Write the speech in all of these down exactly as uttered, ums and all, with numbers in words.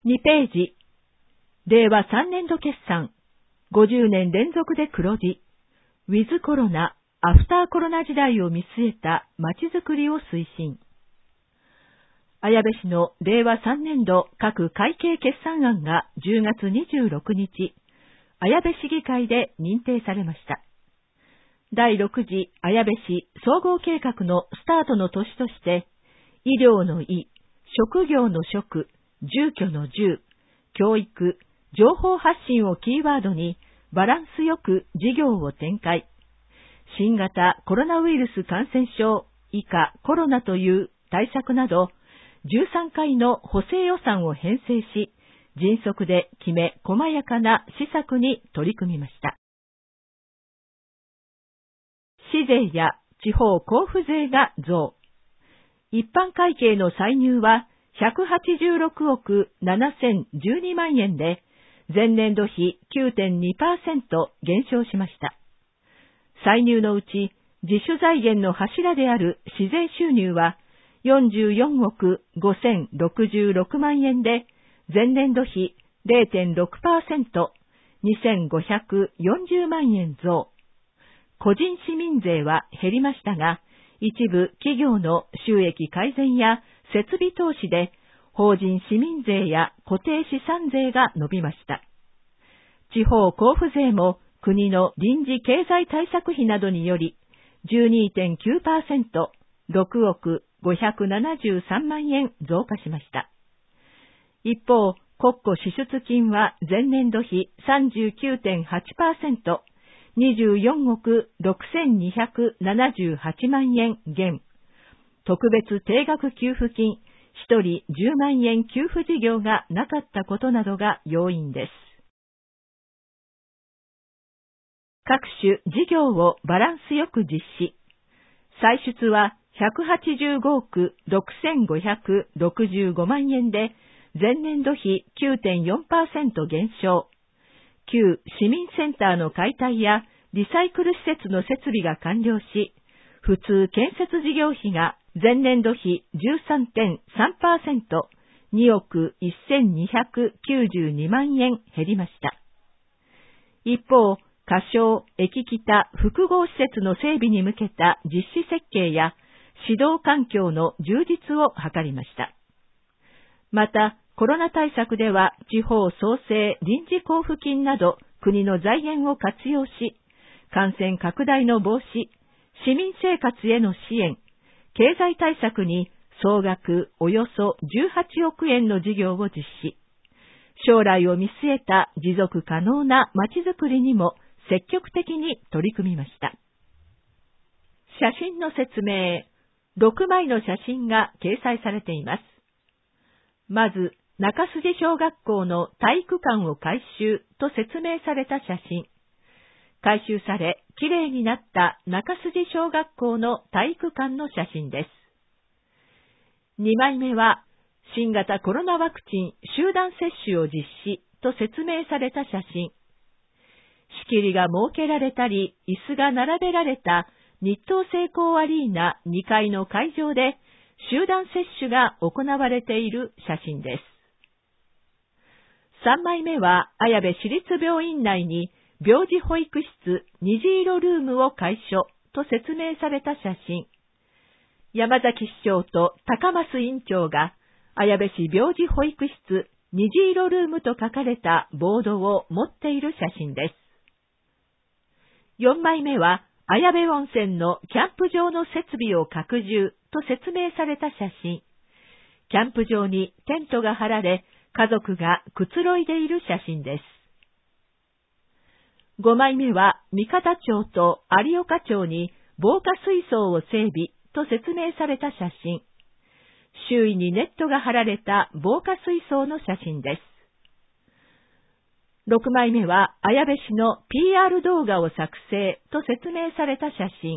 にページ、れいわさんねんど決算、ごじゅうねん連続で黒字、ウィズコロナ、アフターコロナ時代を見据えたまちづくりを推進。綾部市のれいわさんねんど各会計決算案がじゅうがつにじゅうろくにち、綾部市議会で認定されました。だいろく次綾部市総合計画のスタートの年として、医療の医、職業の職、住居の住、教育、情報発信をキーワードにバランスよく事業を展開。新型コロナウイルス感染症以下コロナという対策など、じゅうさんかいの補正予算を編成し、迅速できめ細やかな施策に取り組みました。市税や地方交付税が増。一般会計の歳入はひゃくはちじゅうろくおくななせんじゅうにまんえんで、前年度比 きゅうてんにパーセント 減少しました。歳入のうち、自主財源の柱である市税収入はよんじゅうよんおくごせんろくじゅうろくまんえんで、前年度比 れいてんろくパーセント、にせんごひゃくよんじゅうまんえん増。個人市民税は減りましたが、一部企業の収益改善や設備投資で、法人市民税や固定資産税が伸びました。地方交付税も国の臨時経済対策費などにより じゅうにてんきゅうパーセント、ろくおくごひゃくななじゅうさんまんえん増加しました。一方、国庫支出金は前年度比 さんじゅうきゅうてんはちパーセント、にじゅうよんおくろくせんにひゃくななじゅうはちまんえん減。特別定額給付金ひとりじゅうまんえん給付事業がなかったことなどが要因です。各種事業をバランスよく実施。歳出はひゃくはちじゅうごおくろくせんごひゃくろくじゅうごまんえんで、前年度比 きゅうてんよんパーセント 減少。旧市民センターの解体やリサイクル施設の設備が完了し、普通建設事業費が前年度比 じゅうさんてんさんパーセント、におくせんにひゃくきゅうじゅうにまんえん減りました。一方、仮称駅北複合施設の整備に向けた実施設計や指導環境の充実を図りました。また、コロナ対策では地方創生臨時交付金など国の財源を活用し、感染拡大の防止、市民生活への支援、経済対策に総額およそじゅうはちおくえんの事業を実施。将来を見据えた持続可能なまちづくりにも積極的に取り組みました。写真の説明、ろくまいの写真が掲載されています。まず、中筋小学校の体育館を改修と説明された写真。改修され、きれいになった中筋小学校の体育館の写真です。にまいめは、新型コロナワクチン集団接種を実施と説明された写真。仕切りが設けられたり、椅子が並べられた日東製鋼アリーナにかいの会場で集団接種が行われている写真です。さんまいめは、綾部市立病院内に病児保育室虹色ルームを開所と説明された写真。山崎市長と高増院長が、綾部市病児保育室虹色ルームと書かれたボードを持っている写真です。よんまいめは、綾部温泉のキャンプ場の設備を拡充と説明された写真。キャンプ場にテントが張られ、家族がくつろいでいる写真です。ごまいめは、三方町と有岡町に防火水槽を整備と説明された写真。周囲にネットが張られた防火水槽の写真です。ろくまいめは、綾部市の ピーアール 動画を作成と説明された写真。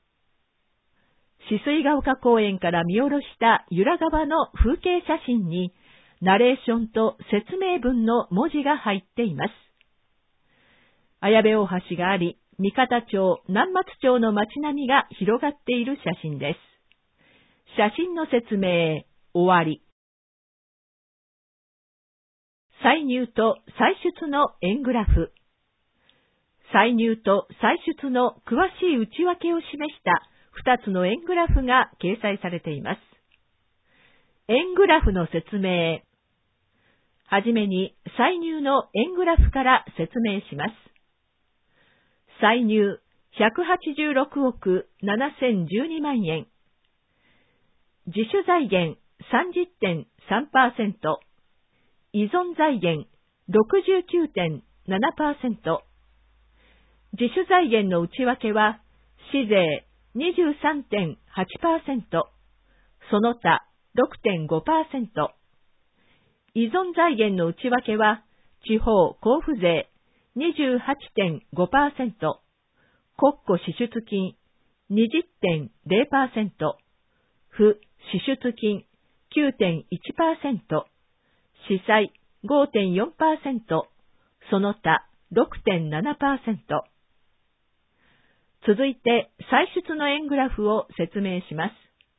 止水ヶ丘公園から見下ろした由良川の風景写真に、ナレーションと説明文の文字が入っています。綾部大橋があり、三方町、南松町の街並みが広がっている写真です。写真の説明、終わり。 歳入と歳出の円グラフ。歳入と歳出の詳しい内訳を示したふたつの円グラフが掲載されています。円グラフの説明。はじめに歳入の円グラフから説明します。歳入ひゃくはちじゅうろくおくななせんじゅうにまんえん。自主財源 さんじゅってんさんパーセント。依存財源 ろくじゅうきゅうてんななパーセント。自主財源の内訳は、市税 にじゅうさんてんはちパーセント、その他 ろくてんごパーセント。依存財源の内訳は、地方交付税 にじゅうはちてんごパーセント、国庫支出金 にじゅってんゼロパーセント、府支出金 きゅうてんいちパーセント、司債 ごてんよんパーセント、その他 ろくてんななパーセント。続いて、歳出の円グラフを説明します。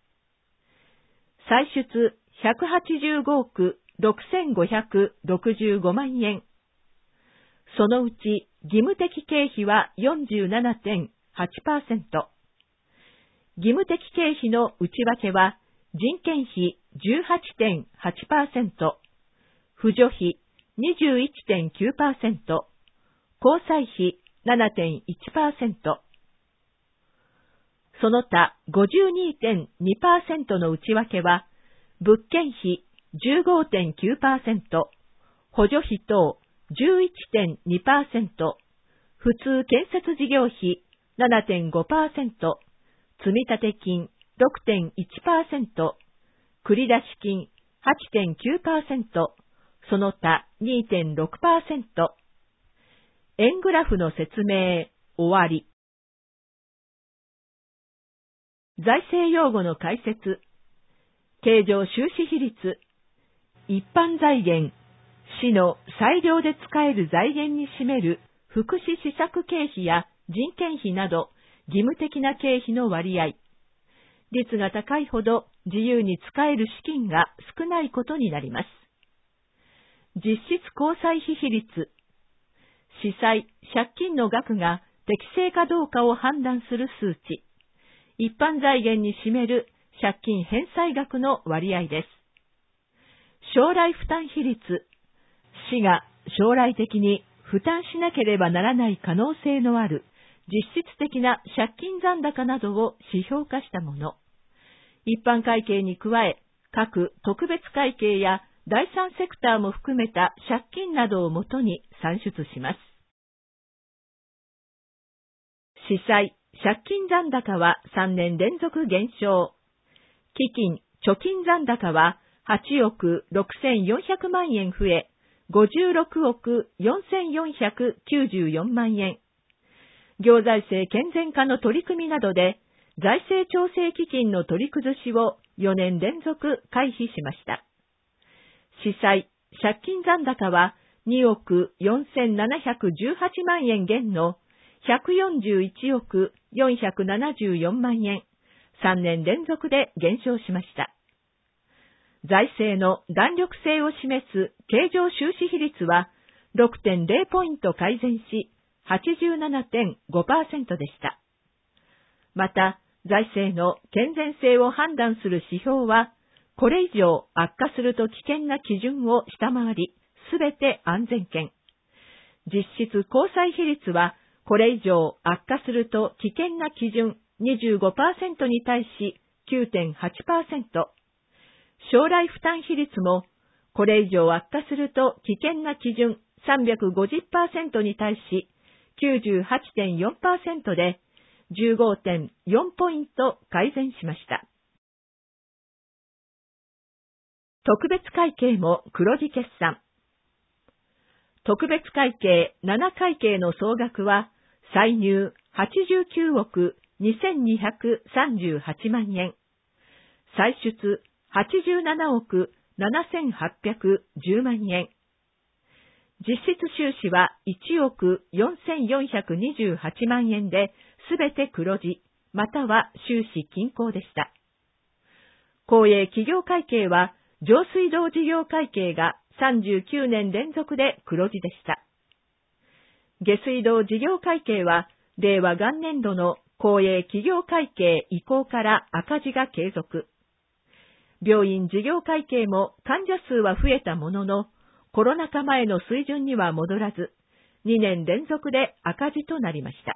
歳出ひゃくはちじゅうごおくろくせんごひゃくろくじゅうごまんえん。そのうち、義務的経費は よんじゅうななてんはちパーセント。義務的経費の内訳は、人件費 じゅうはちてんはちパーセント、扶助費 にじゅういちてんきゅうパーセント、交際費 ななてんいちパーセント。その他 ごじゅうにてんにパーセント の内訳は、物件費 じゅうごてんきゅうパーセント、補助費等 じゅういちてんにパーセント、普通建設事業費 ななてんごパーセント、積立金 ろくてんいちパーセント、繰出金 はちてんきゅうパーセント、その他 にてんろくパーセント。円グラフの説明、終わり。財政用語の解説。経常収支比率。一般財源。市の裁量で使える財源に占める福祉施策経費や人件費など義務的な経費の割合。率が高いほど自由に使える資金が少ないことになります。実質交際費比率。市債、借金の額が適正かどうかを判断する数値。一般財源に占める借金返済額の割合です。将来負担比率。市が将来的に負担しなければならない可能性のある実質的な借金残高などを指標化したもの。一般会計に加え、各特別会計や第三セクターも含めた借金などをもとに算出します。市債、借金残高はさんねん連続減少。基金、貯金残高ははちおくろくせんよんひゃくまんえん増え、ごじゅうろくおくよんせんよんひゃくきゅうじゅうよんまんえん。行財政健全化の取り組みなどで、財政調整基金の取り崩しをよねん連続回避しました。市債、借金残高はにおくよんせんななひゃくじゅうはちまんえん減のひゃくよんじゅういちおくよんひゃくななじゅうよんまんえん、さんねん連続で減少しました。財政の弾力性を示す経常収支比率は ろくてんゼロ ポイント改善し はちじゅうななてんごパーセント でした。また、財政の健全性を判断する指標は、これ以上悪化すると危険な基準を下回り、すべて安全圏。実質交際比率は、これ以上悪化すると危険な基準 にじゅうごパーセント に対し きゅうてんはちパーセント。将来負担比率も、これ以上悪化すると危険な基準 さんびゃくごじゅっパーセント に対し きゅうじゅうはちてんよんパーセント で じゅうごてんよん ポイント改善しました。特別会計も黒字決算。特別会計なな会計の総額は、歳入はちじゅうきゅうおくにせんにひゃくさんじゅうはちまんえん、歳出はちじゅうななおくななせんはっぴゃくじゅうまんえん、実質収支はいちおくよんせんよんひゃくにじゅうはちまんえんで、すべて黒字、または収支均衡でした。公営企業会計は、上水道事業会計がさんじゅうきゅうねん連続で黒字でした。下水道事業会計は、令和元年度の公営企業会計移行から赤字が継続。病院事業会計も患者数は増えたものの、コロナ禍前の水準には戻らず、にねん連続で赤字となりました。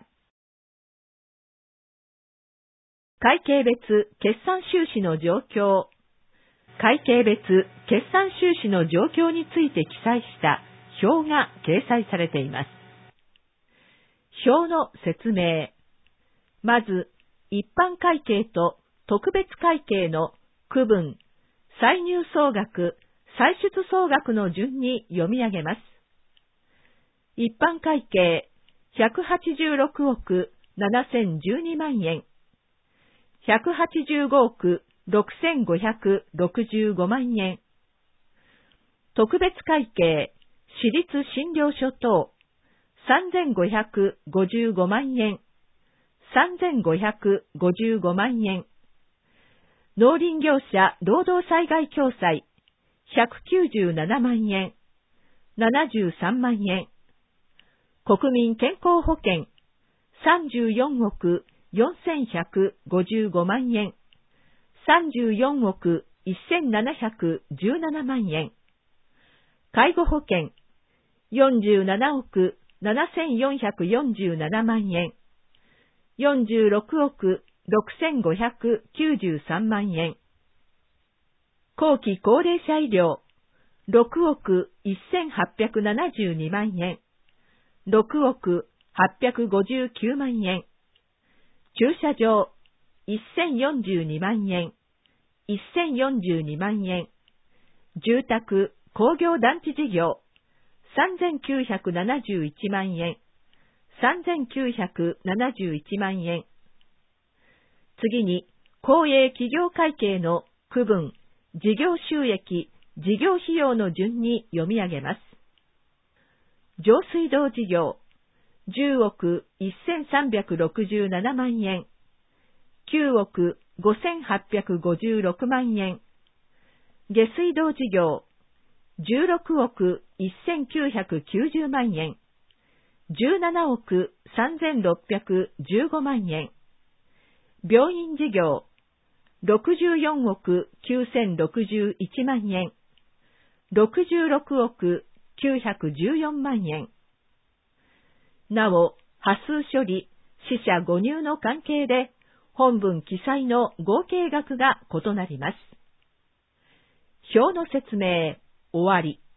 会計別決算収支の状況。会計別決算収支の状況について記載した表が掲載されています。表の説明。まず、一般会計と特別会計の区分、歳入総額、歳出総額の順に読み上げます。一般会計、ひゃくはちじゅうろくおくななせんじゅうにまんえん。ひゃくはちじゅうごおくろくせんごひゃくろくじゅうごまんえん。特別会計、私立診療所等、さんぜんごひゃくごじゅうごまんえん。さんぜんごひゃくごじゅうごまんえん。農林業者労働災害共済、ひゃくきゅうじゅうななまんえん。ななじゅうさんまんえん。国民健康保険、さんじゅうよんおくよんせんひゃくごじゅうごまんえん。さんじゅうよんおくせんななひゃくじゅうななまんえん。介護保険、よんじゅうななおくななせんよんひゃくよんじゅうななまんえん。よんじゅうろくおくろくせんごひゃくきゅうじゅうさんまんえん。後期高齢者医療、ろくおくせんはっぴゃくななじゅうにまんえん。ろくおくはっぴゃくごじゅうきゅうまんえん。駐車場、せんよんじゅうにまんえん。せんよんじゅうにまんえん。住宅、工業団地事業、さんぜんきゅうひゃくななじゅういちまんえん。さんぜんきゅうひゃくななじゅういちまんえん。次に、公営企業会計の区分、事業収益、事業費用の順に読み上げます。上水道事業、じゅうおくせんさんびゃくろくじゅうななまんえん。きゅうおくごせんはっぴゃくごじゅうろくまんえん。下水道事業、じゅうろくおくせんきゅうひゃくきゅうじゅうまんえん。じゅうななおくさんぜんろっぴゃくじゅうごまんえん。病院事業、ろくじゅうよんおくきゅうせんろくじゅういちまんえん。ろくじゅうろくおくきゅうひゃくじゅうよんまんえん。なお、波数処理、四捨五入の関係で、本文記載の合計額が異なります。表の説明、終わり。